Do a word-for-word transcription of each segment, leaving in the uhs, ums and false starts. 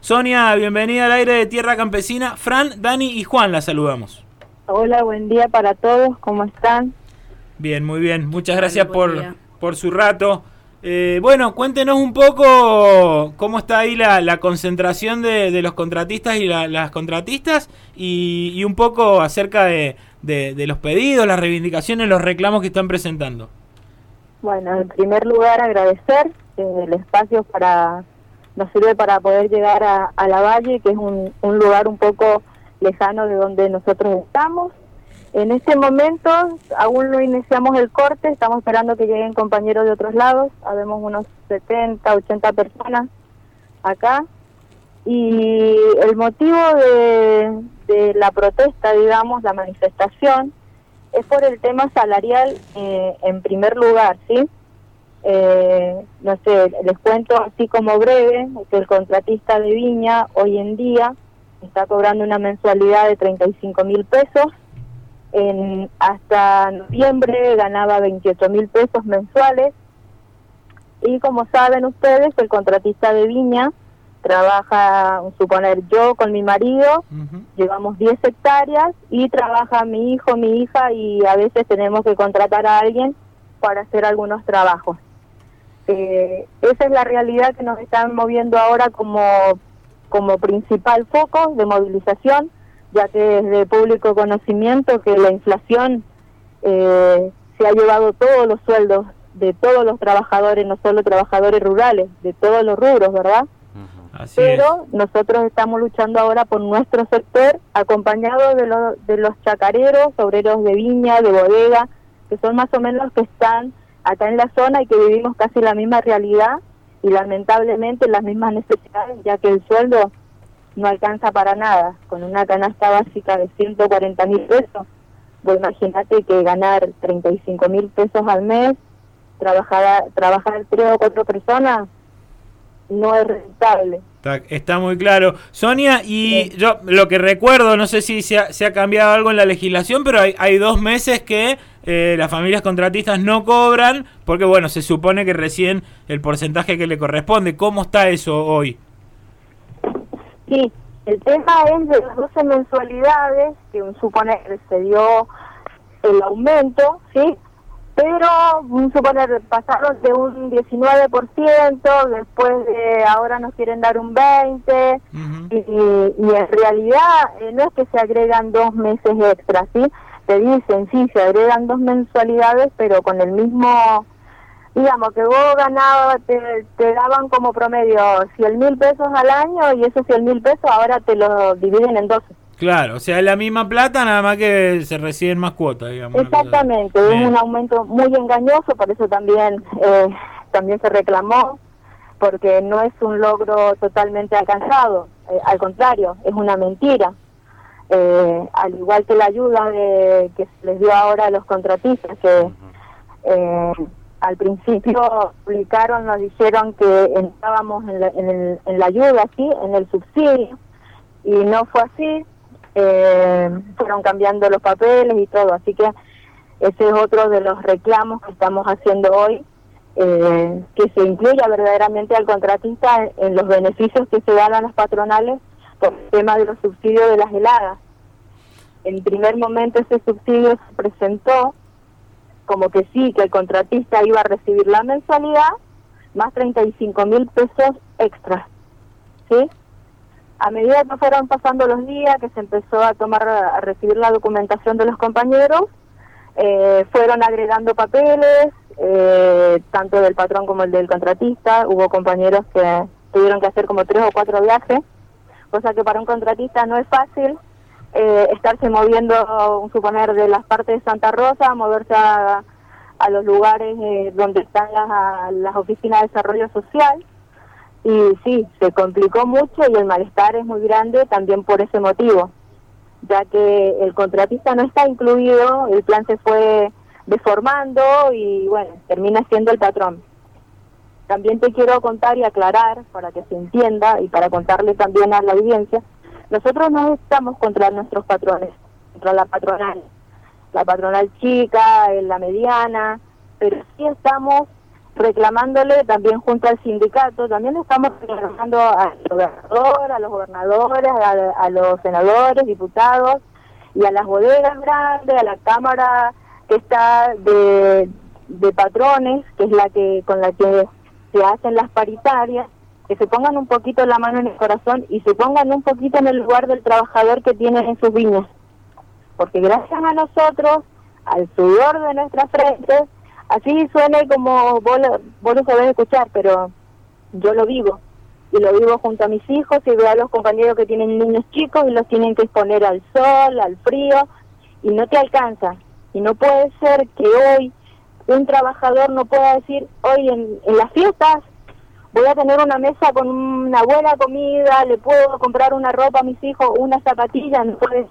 Sonia, bienvenida al aire de Tierra Campesina. Fran, Dani y Juan la saludamos. Hola, buen día para todos, ¿cómo están? Bien, muy bien, muchas gracias Vale, por, por su rato. Eh, bueno, cuéntenos un poco cómo está ahí la, la concentración de, de los contratistas y la, las contratistas y, y un poco acerca de, de, de los pedidos, las reivindicaciones, los reclamos que están presentando. Bueno, en primer lugar agradecer eh, el espacio para nos sirve para poder llegar a, a La Valle, que es un, un lugar un poco lejano de donde nosotros estamos. En este momento aún no iniciamos el corte, estamos esperando que lleguen compañeros de otros lados, habemos unos setenta, ochenta personas acá, y el motivo de, de la protesta, digamos, la manifestación, es por el tema salarial eh, en primer lugar, ¿sí? Eh, no sé, les cuento así como breve, que el contratista de viña hoy en día está cobrando una mensualidad de treinta y cinco mil pesos, en, hasta noviembre ganaba veintiocho mil pesos mensuales, y como saben ustedes, el contratista de viña trabaja, suponer yo con mi marido, uh-huh. llevamos diez hectáreas y trabaja mi hijo, mi hija, y a veces tenemos que contratar a alguien para hacer algunos trabajos. Eh, esa es la realidad que nos están moviendo ahora como, como principal foco de movilización, ya que es de público conocimiento que la inflación eh, se ha llevado todos los sueldos de todos los trabajadores, no solo trabajadores rurales, de todos los rubros, ¿verdad? Así Pero es. Nosotros estamos luchando ahora por nuestro sector, acompañados de, lo, de los chacareros, obreros de viña, de bodega, que son más o menos los que están acá en la zona y que vivimos casi la misma realidad y lamentablemente las mismas necesidades, ya que el sueldo no alcanza para nada. Con una canasta básica de ciento cuarenta mil pesos, pues imagínate que ganar treinta y cinco mil pesos al mes, trabajar, trabajar tres o cuatro personas, no es rentable. Está, está muy claro. Sonia, y sí. yo lo que recuerdo, no sé si se ha, se ha cambiado algo en la legislación, pero hay, hay dos meses que eh, las familias contratistas no cobran, porque bueno, se supone que reciben el porcentaje que le corresponde. ¿Cómo está eso hoy? Sí, el tema es de las doce mensualidades, que suponer se dio el aumento, ¿sí? Pero, suponer, pasaron de un diecinueve por ciento, después de ahora nos quieren dar un veinte por ciento, uh-huh. y, y en realidad eh, no es que se agregan dos meses extras, ¿sí? Te dicen, sí, se agregan dos mensualidades, pero con el mismo, digamos, que vos ganabas, te, te daban como promedio cien mil pesos al año, y esos cien mil pesos ahora te los dividen en doce. Claro, o sea, es la misma plata, nada más que se reciben más cuotas, digamos. Exactamente, es Bien. un aumento muy engañoso, por eso también eh, también se reclamó, porque no es un logro totalmente alcanzado, eh, al contrario, es una mentira. Eh, al igual que la ayuda de, que se les dio ahora a los contratistas, que eh, al principio publicaron, nos dijeron que entrábamos en la, en, el, en la ayuda, sí, en el subsidio, y no fue así. Eh, fueron cambiando los papeles y todo, así que ese es otro de los reclamos que estamos haciendo hoy, eh, que se incluya verdaderamente al contratista en, en los beneficios que se dan a las patronales por el tema de los subsidios de las heladas. En primer momento ese subsidio se presentó como que sí, que el contratista iba a recibir la mensualidad más treinta y cinco mil pesos extras, ¿sí? A medida que fueron pasando los días, que se empezó a tomar, a recibir la documentación de los compañeros, eh, fueron agregando papeles, eh, tanto del patrón como el del contratista. Hubo compañeros que tuvieron que hacer como tres o cuatro viajes, cosa que para un contratista no es fácil eh, estarse moviendo, suponer, de las partes de Santa Rosa, moverse a, a los lugares eh, donde están las, las oficinas de desarrollo social. Y sí, se complicó mucho y el malestar es muy grande también por ese motivo, ya que el contratista no está incluido, el plan se fue deformando y bueno, termina siendo el patrón. También te quiero contar y aclarar para que se entienda y para contarle también a la audiencia, nosotros no estamos contra nuestros patrones, contra la patronal, la patronal chica, la mediana, pero sí estamos reclamándole también junto al sindicato, también le estamos reclamando al gobernador, a los gobernadores, a, a los senadores, diputados y a las bodegas grandes, a la Cámara que está de, de patrones, que es la que con la que se hacen las paritarias, que se pongan un poquito la mano en el corazón y se pongan un poquito en el lugar del trabajador que tienen en sus viñas. Porque gracias a nosotros, al sudor de nuestras frentes, así suene como vos lo, vos lo sabés escuchar, pero yo lo vivo. Y lo vivo junto a mis hijos y veo a los compañeros que tienen niños chicos y los tienen que exponer al sol, al frío, y no te alcanza. Y no puede ser que hoy un trabajador no pueda decir, hoy en, en las fiestas voy a tener una mesa con una buena comida, le puedo comprar una ropa a mis hijos, una zapatilla, no puedes.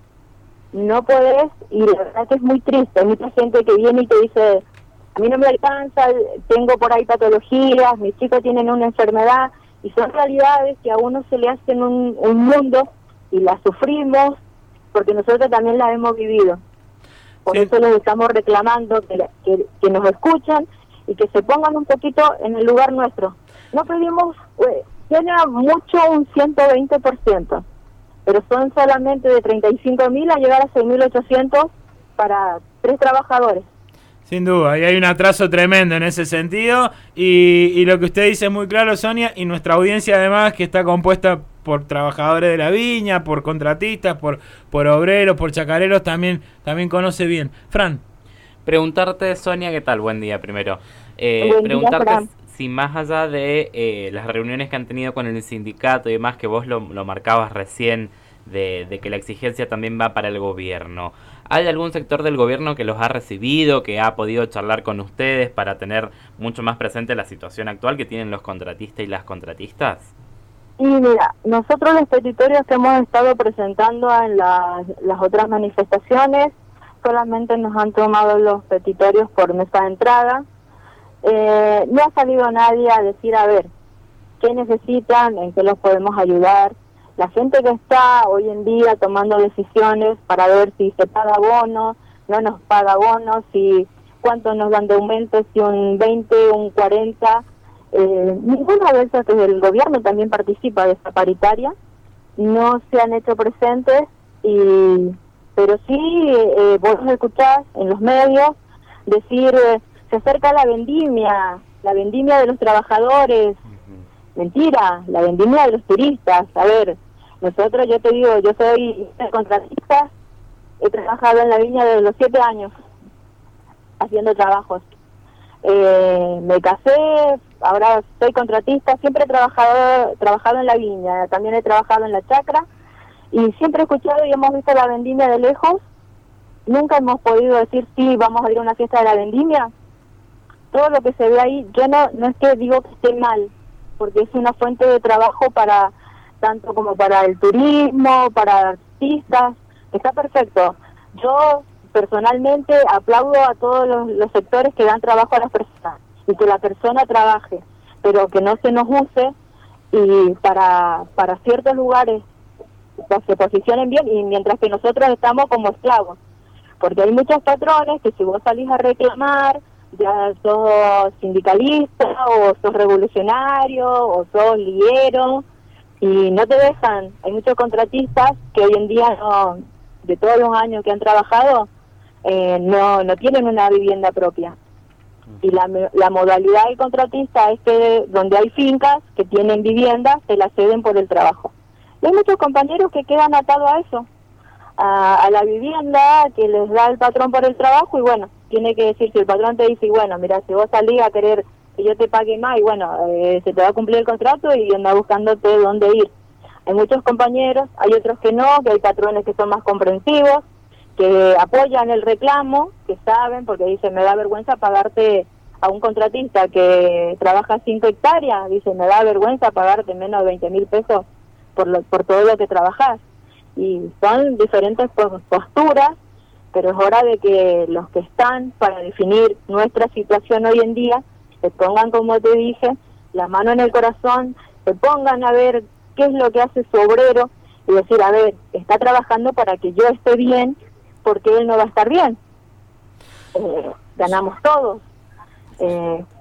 No podés, y la verdad que es muy triste. Hay mucha gente que viene y te dice, a mí no me alcanza, tengo por ahí patologías, mis chicos tienen una enfermedad, y son realidades que a uno se le hacen un, un mundo, y las sufrimos, porque nosotros también las hemos vivido. Por sí. Eso les estamos reclamando que, que, que nos escuchen, y que se pongan un poquito en el lugar nuestro. No pedimos, eh, tiene mucho un ciento veinte por ciento. Pero son solamente de treinta y cinco mil a llegar a seis mil ochocientos para tres trabajadores. Sin duda, y hay un atraso tremendo en ese sentido, y, y lo que usted dice es muy claro, Sonia, y nuestra audiencia además, que está compuesta por trabajadores de la viña, por contratistas, por, por obreros, por chacareros, también, también conoce bien. Fran. Preguntarte, Sonia, ¿qué tal? Buen día primero. Eh, Buen preguntarte día, Fran. Si más allá de eh, las reuniones que han tenido con el sindicato y demás, que vos lo, lo marcabas recién, de, de que la exigencia también va para el gobierno, ¿hay algún sector del gobierno que los ha recibido, que ha podido charlar con ustedes para tener mucho más presente la situación actual que tienen los contratistas y las contratistas? Y mira, nosotros los petitorios que hemos estado presentando en las, las otras manifestaciones, solamente nos han tomado los petitorios por mesa de entrada. Eh, no ha salido nadie a decir, a ver, ¿qué necesitan? ¿En qué los podemos ayudar? La gente que está hoy en día tomando decisiones para ver si se paga bono, no nos paga bono, si cuánto nos dan de aumento, si un veinte, un cuarenta. Eh, ninguna de esas desde el gobierno también participa de esta paritaria, no se han hecho presentes, y pero sí, eh, vos escuchás en los medios decir... Eh, se acerca la vendimia, la vendimia de los trabajadores. Uh-huh. Mentira, la vendimia de los turistas. A ver, nosotros, yo te digo, yo soy contratista, he trabajado en la viña desde los siete años, haciendo trabajos. Eh, me casé, ahora soy contratista, siempre he trabajado, trabajado en la viña, también he trabajado en la chacra, y siempre he escuchado y hemos visto la vendimia de lejos. Nunca hemos podido decir, sí, vamos a ir a una fiesta de la vendimia. Todo lo que se ve ahí, yo no no es que digo que esté mal, porque es una fuente de trabajo para tanto como para el turismo, para artistas, está perfecto. Yo personalmente aplaudo a todos los, los sectores que dan trabajo a las personas, y que la persona trabaje, pero que no se nos use, y para para ciertos lugares que se posicionen bien, y mientras que nosotros estamos como esclavos, porque hay muchos patrones que si vos salís a reclamar, ya sos sindicalista, o sos revolucionario, o sos liguero, y no te dejan. Hay muchos contratistas que hoy en día, no, de todos los años que han trabajado, eh, no no tienen una vivienda propia. Y la, la modalidad del contratista es que donde hay fincas que tienen viviendas, se las ceden por el trabajo. Y hay muchos compañeros que quedan atados a eso, a, a la vivienda que les da el patrón por el trabajo, y bueno, tiene que decir, si el patrón te dice, bueno, mira, si vos salís a querer que yo te pague más, y bueno, eh, se te va a cumplir el contrato y anda buscándote dónde ir. Hay muchos compañeros, hay otros que no, que hay patrones que son más comprensivos, que apoyan el reclamo, que saben, porque dicen, me da vergüenza pagarte a un contratista que trabaja cinco hectáreas, dice, me da vergüenza pagarte menos de veinte mil pesos por, lo, por todo lo que trabajas. Y son diferentes posturas, pero es hora de que los que están para definir nuestra situación hoy en día se pongan, como te dije, la mano en el corazón, se pongan a ver qué es lo que hace su obrero y decir, a ver, está trabajando para que yo esté bien, porque él no va a estar bien. Eh, ganamos todos. Eh,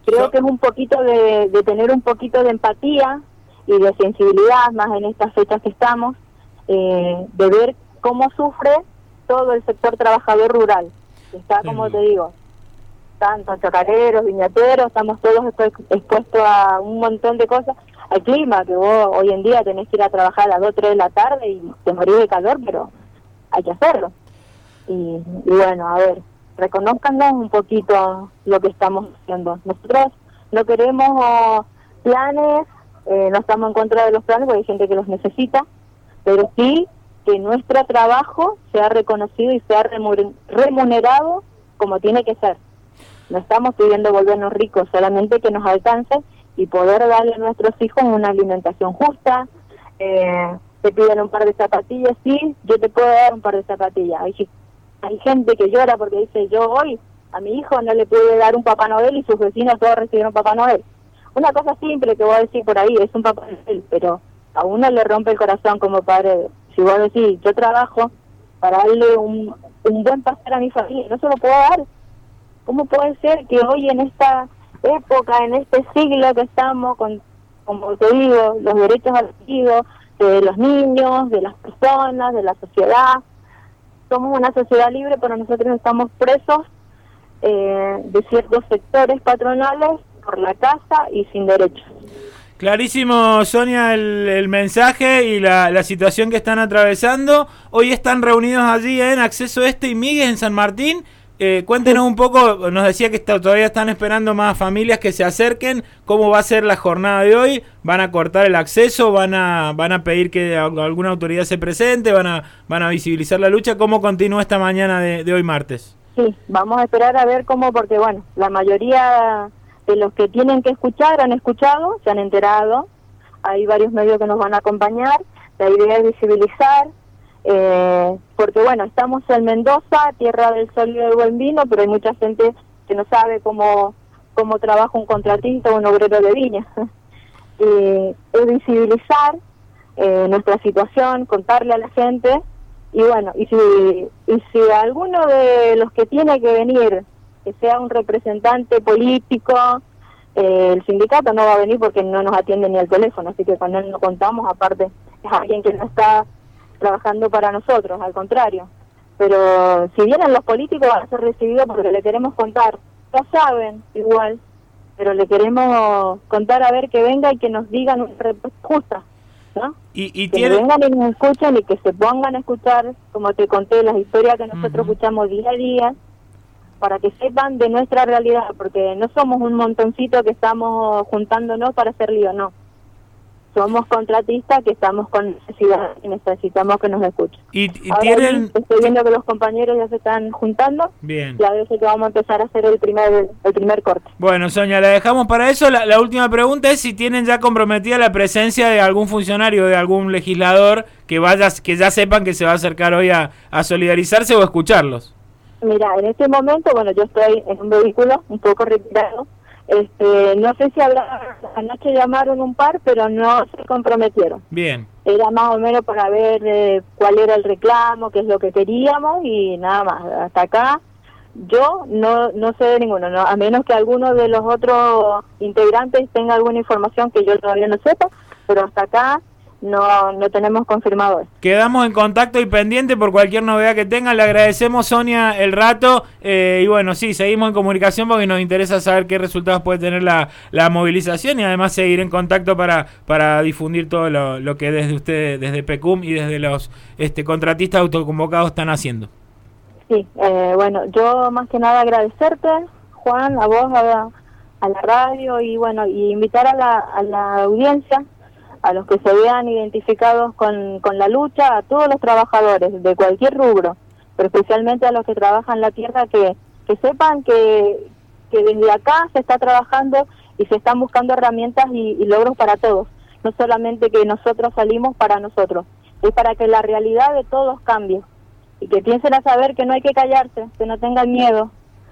Creo So- que es un poquito de, de tener un poquito de empatía y de sensibilidad, más en estas fechas que estamos, eh, de ver cómo sufre todo el sector trabajador rural. Está, como Sí. te digo, tanto chacareros, viñateros, estamos todos expu- expuestos a un montón de cosas. Al clima, que vos hoy en día tenés que ir a trabajar a las dos, tres de la tarde y te morís de calor, pero hay que hacerlo. Y, y bueno, a ver, reconozcanos un poquito lo que estamos haciendo. Nosotros no queremos oh, planes, eh, no estamos en contra de los planes porque hay gente que los necesita, pero sí que nuestro trabajo sea reconocido y sea remu- remunerado como tiene que ser. No estamos pidiendo volvernos ricos, solamente que nos alcance y poder darle a nuestros hijos una alimentación justa. Eh, te piden un par de zapatillas, sí, yo te puedo dar un par de zapatillas. Hay, hay gente que llora porque dice, yo hoy a mi hijo no le pude dar un Papá Noel y sus vecinos todos recibieron Papá Noel. Una cosa simple que voy a decir por ahí, es un Papá Noel, pero a uno le rompe el corazón como padre. Si vos decís, yo trabajo para darle un, un buen pasar a mi familia, no se lo puedo dar. ¿Cómo puede ser que hoy en esta época, en este siglo que estamos, con, como te digo, los derechos adquiridos de los niños, de las personas, de la sociedad, somos una sociedad libre, pero nosotros estamos presos eh, de ciertos sectores patronales por la casa y sin derechos? Clarísimo, Sonia, el, el mensaje y la, la situación que están atravesando. Hoy están reunidos allí en Acceso Este y Miguel en San Martín. Eh, cuéntenos un poco, nos decía que está, todavía están esperando más familias que se acerquen. ¿Cómo va a ser la jornada de hoy? ¿Van a cortar el acceso? ¿Van a van a pedir que alguna autoridad se presente? ¿Van a van a visibilizar la lucha? ¿Cómo continúa esta mañana de, de hoy martes? Sí, vamos a esperar a ver cómo, porque bueno, la mayoría de los que tienen que escuchar han escuchado, se han enterado. Hay varios medios que nos van a acompañar. La idea es visibilizar. Eh, porque bueno, estamos en Mendoza, tierra del sol y del buen vino, pero hay mucha gente que no sabe cómo cómo trabaja un contratista o un obrero de viña. eh, es visibilizar eh, nuestra situación, contarle a la gente, y bueno, y si y si alguno de los que tiene que venir, que sea un representante político, eh, el sindicato no va a venir porque no nos atiende ni al teléfono, así que con él no contamos, aparte es alguien que no está trabajando para nosotros, al contrario. Pero si vienen los políticos van a ser recibidos porque le queremos contar. Ya saben, igual, pero le queremos contar a ver que venga y que nos digan una respuesta justa, ¿no? Y, y que tiene... vengan y nos escuchen y que se pongan a escuchar, como te conté, las historias que nosotros uh-huh. escuchamos día a día, para que sepan de nuestra realidad, porque no somos un montoncito que estamos juntándonos para hacer lío, no. Somos contratistas que estamos con necesidad y necesitamos que nos escuchen. Y, y Ahora tienen... sí, estoy viendo que los compañeros ya se están juntando. Bien. Ya veo que vamos a empezar a hacer el primer el primer corte. Bueno, Sonia, la dejamos para eso. La, la última pregunta es si tienen ya comprometida la presencia de algún funcionario, de algún legislador que vaya, que ya sepan que se va a acercar hoy a, a solidarizarse o a escucharlos. Mira, en este momento, bueno, yo estoy en un vehículo un poco retirado. Este, no sé si habrá, anoche llamaron un par, pero no se comprometieron. Bien. Era más o menos para ver eh, cuál era el reclamo, qué es lo que queríamos y nada más. Hasta acá yo no no sé de ninguno, no, a menos que alguno de los otros integrantes tenga alguna información que yo todavía no sepa, pero hasta acá no no tenemos confirmador. Quedamos en contacto y pendiente por cualquier novedad que tengan. Le agradecemos, Sonia, el rato. Eh, y bueno, sí, seguimos en comunicación porque nos interesa saber qué resultados puede tener la, la movilización y además seguir en contacto para, para difundir todo lo, lo que desde ustedes, desde PECUM y desde los este, contratistas autoconvocados están haciendo. Sí, eh, bueno, yo más que nada agradecerte, Juan, a vos, a, a la radio y bueno, y invitar a la, a la audiencia, a los que se vean identificados con, con la lucha, a todos los trabajadores de cualquier rubro, pero especialmente a los que trabajan la tierra, que, que sepan que, que desde acá se está trabajando y se están buscando herramientas y, y logros para todos, no solamente que nosotros salimos para nosotros, es para que la realidad de todos cambie y que piensen a saber que no hay que callarse, que no tengan miedo,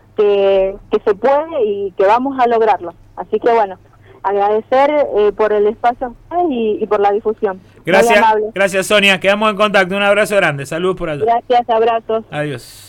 que, que se puede y que vamos a lograrlo. Así que bueno, agradecer eh, por el espacio y, y por la difusión. Gracias, gracias Sonia, quedamos en contacto, un abrazo grande, saludos por allá. Gracias, abrazos. Adiós.